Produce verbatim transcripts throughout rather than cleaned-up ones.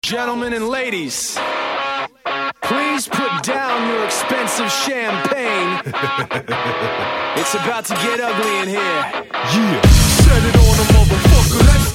Gentlemen and ladies, please put down your expensive champagne. It's about to get ugly in here. Yeah, set it on a motherfucker, let's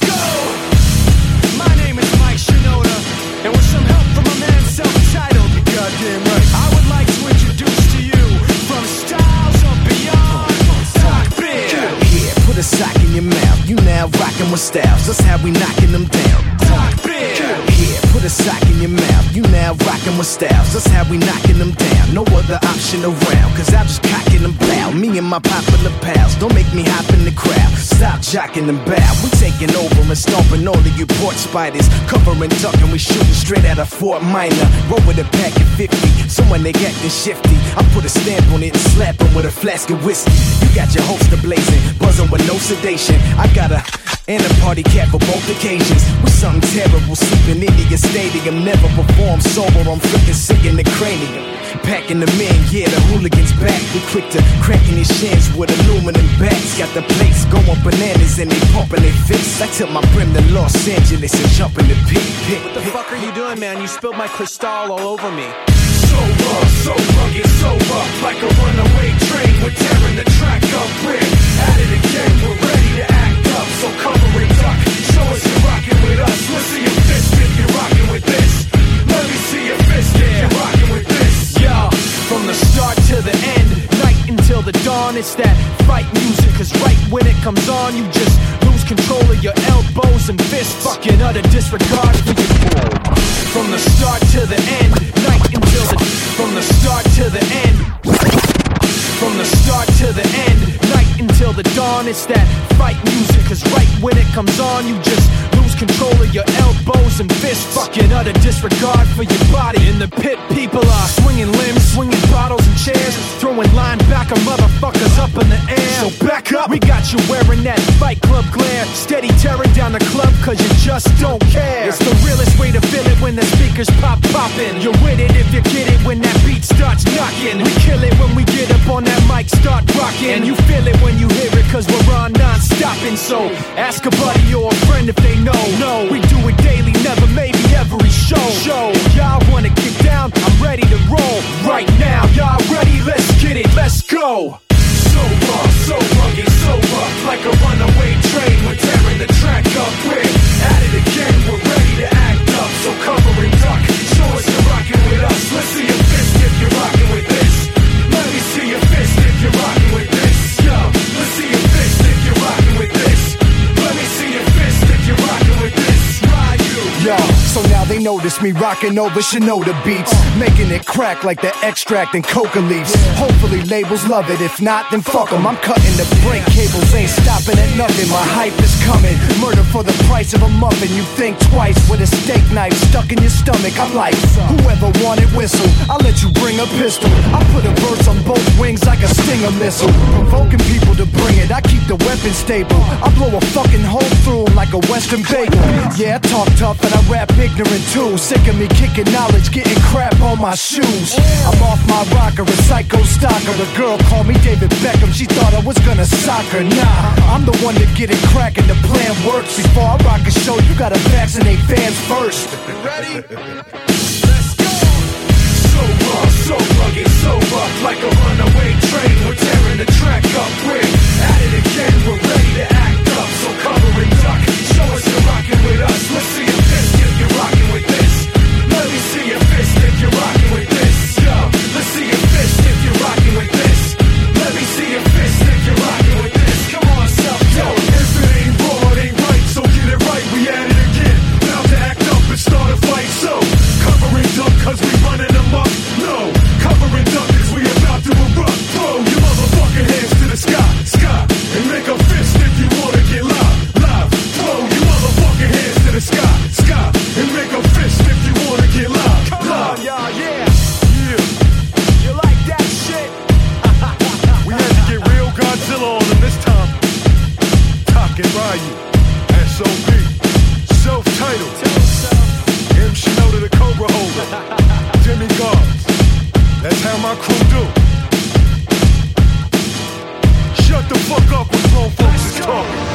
go! My name is Mike Shinoda, and with some help from a man self-titled, you goddamn right, I would like to introduce to you, from styles of beyond, Sock Beer. Yeah, put a sock in your mouth, you now rockin' with styles, that's how we knockin' them down. Sock Beer. Yeah, put a sock in your mouth, you now rockin' with styles, that's how we knockin' them down. No other option around, cause I just cockin' them bow. Me and my popular pals, don't make me hop in the crowd. Stop jockin' and bow, we taking over and stomping all of you port spiders. Covering, ducking, we shooting straight out of Fort Minor. Roll with a pack of fifty, someone they acting shifty. I put a stamp on it and slap 'em with a flask of whiskey. You got your holster blazing, buzzing with no sedation. I got a and a party cat for both occasions. With something terrible, sleeping in the stadium. Never perform sober, I'm freaking sick in the cranium. Packing them in, yeah, the hooligans back. We quick to cracking his shins with aluminum bats. Got the place going bananas and they pumping their fists. I took my brim to Los Angeles and jump in the pit, pit, What the fuck are you doing, man? You spilled my Cristal all over me. So raw, so rugged, so rough, like a runaway train. We're tearing the track up, we're at it again. We're ready to act up, so cover and duck. Show us you're rocking with us. Let's see your fist if you're rocking with this. Let me see your fist if you're rocking with this. Yo, from the start to the end, night until the dawn, it's that fight music. Cause right when it comes on, you just lose control of your elbows and fists. Fucking utter disregard for your From the start to the end, night until the From the start to the end From the start to the end, night until the dawn, it's that fight music. Cause right when it comes on, you just lose control of your elbows and fists. Fucking utter disregard for your body. In the pit, people are swinging limbs, swinging bottles and chairs, throwing linebacker motherfuckers up in the air. So back up, we got you wearing that Fight Club glare, steady tearing down the club cause you just don't care. It's the realest way to feel it when the speakers pop poppin'. You're with it if you get it when that beat starts knocking. We kill it when we get up on that mic, start rockin'. And you feel it when you hear it cause we're on non-stopping. So ask a buddy or a friend if they know. No, we do it daily, never, maybe every show. Show, y'all wanna get down? I'm ready to roll right now. Y'all ready? Let's get it, let's go. So raw, so rugged, so rough, like a runaway train. We're tearing the track up, we're at it again. We're ready to act up, so cover and duck. Show us you're rocking with us. Let's see your fist if you're rocking with this. Let me see your fist if you're rocking with this. Yo, let's see your fist if you're rocking with this. Let me see your fist if you're rocking with this. Ride you. Yo, so now they notice me rocking over Shinoda beats, making it crack like the extract and coca leaves. Hopefully labels love it, if not then fuck them. I'm cutting the brake cables, ain't stopping at nothing. My hype is coming, murder for the price of a muffin. You think twice with a steak knife stuck in your stomach. I'm like, whoever wanted whistle, I'll let you bring a pistol. I put a verse on both wings like a Stinger missile, provoking people to bring it. I keep the weapon stable, I blow a fucking hole through 'em like a Western bagel. Yeah, I talk tough and I rap ignorant too. Sick of me kicking knowledge, getting crap on my shoes. I'm off my rocker, a psycho stalker. A girl called me David Beckham, she thought I was gonna sock her. Nah, I'm the one to get it crackin', the plan works. Before I rock a show, you gotta vaccinate fans first. Ready? Let's go! So raw, so rugged, so rough, like a runaway train. We're tearing the track up, we're at it again. We're ready to act up, so cover and duck. Show us you're rocking with us. Let's see your fist if you're rocking with this. Let me see your fist if you're rocking with this. Yo, let's see your fist if you're rocking with this. Let me see your fist if you're rocking with this. Come on, self, yo, if it ain't raw, it ain't right, so get it right. We at it again, bound to act up and start a fight. So cover and duck cause we running them up. No, cover and duck cause we about to erupt. Throw your motherfucking hands to the sky, sky, and make a fist if you wanna get live, live. Throw your motherfucking hands to the sky, sky, and make a fist if you wanna get live, Come live. on, y'all, yeah. Yeah, You like that shit? we had to get real Godzilla on them this time. Talking Ryu, S O P, self-titled, Tell us so. M. Shinoda the Cobra Holder, Demigods. That's how my crew do. Shut the fuck up when grown folks is talking.